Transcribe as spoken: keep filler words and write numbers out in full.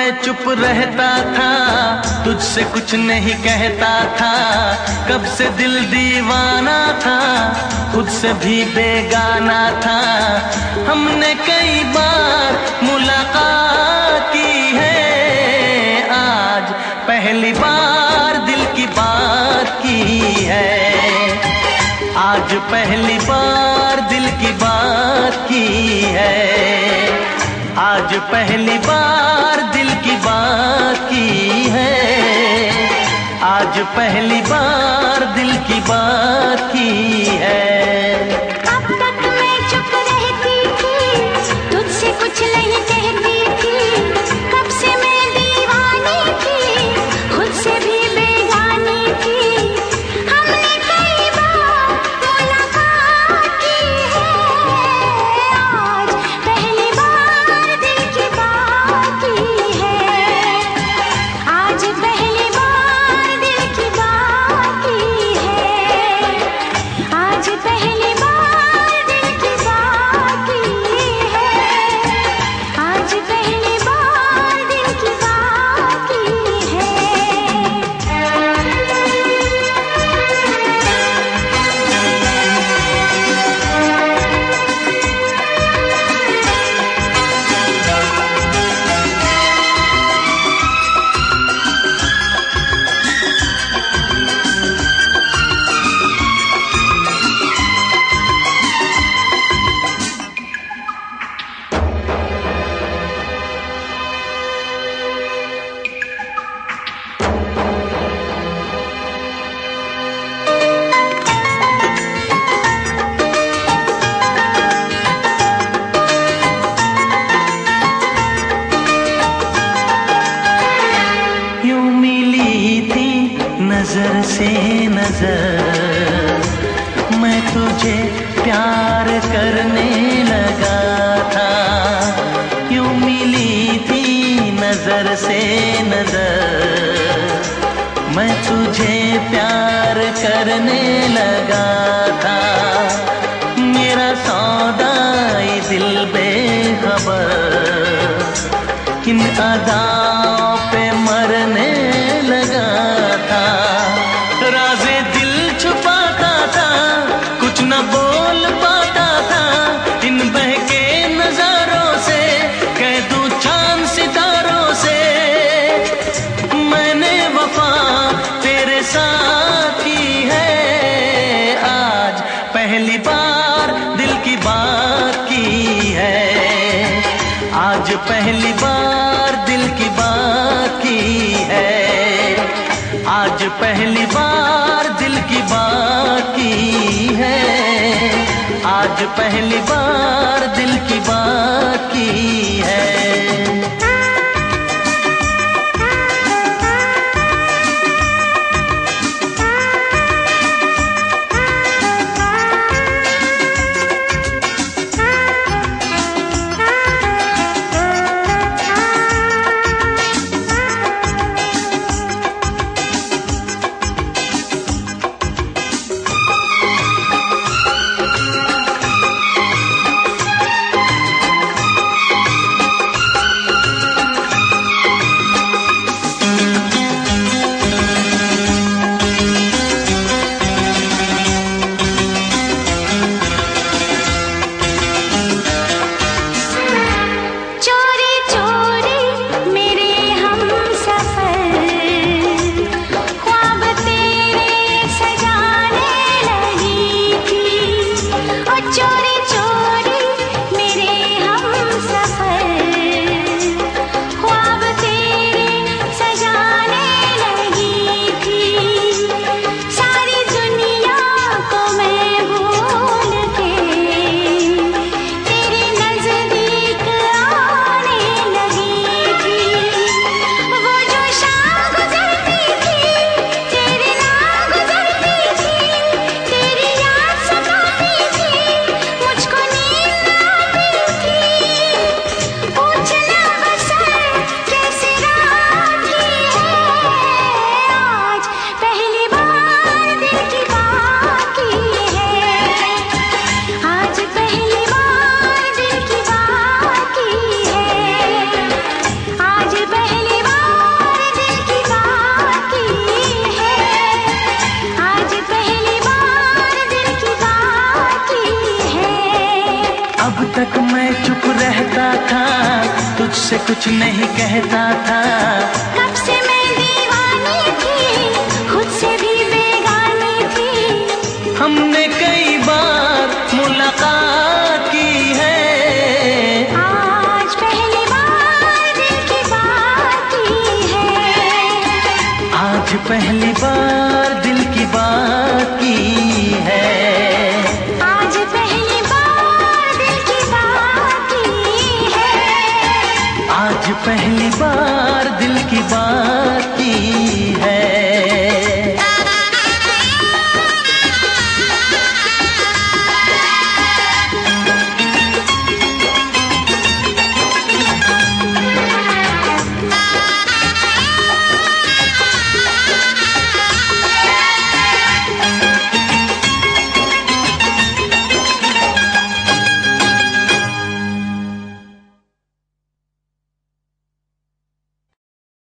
मैं चुप रहता था, तुझसे कुछ नहीं कहता था। कब से दिल दीवाना था, खुद से भी बेगाना था। हमने कई बार मुलाकात की है, आज पहली बार दिल की बात की है। आज पहली बार दिल की बात की है। आज पहली बार दिल की बात की है। आज पहली बार दिल की बात की है। अब तक मैं चुप रहती थी, तुझसे कुछ नहीं कहती थी। कब से मैं दीवानी थी, खुद से भी बेगानी थी। हमने कई बार मुलाकात की है, आज पहली बार दिल की बात की है। आज पहली बार दिल की बात की है। आज पहली बार दिल की बात की है। आज पहली बार दिल की बात की है। यूं मिली थी नजर से नजर, मैं तुझे प्यार करने लगा था। यूं मिली थी नजर से नजर, मैं तुझे प्यार करने लगा था। मेरा सौदाई दिल बेखबर किन अदाओं पे मरने लगा था। राज़े दिल छुपाता था, कुछ न बोल पाता था। इन बहके नजारों से कह दूं चांद सितारों से, मैंने वफा तेरे साथ की है। आज पहली बार दिल की बात की है। आज पहली बार दिल की बात की है। आज पहली बार दिल की बात की है। आज पहली बार दिल की बात की है। तुझसे कुछ नहीं कहता था। कब से मैं दीवानी थी, खुद से भी बेगानी थी। हमने कई बार मुलाकात की है, आज पहली बार दिल की बात की है। आज पहली बार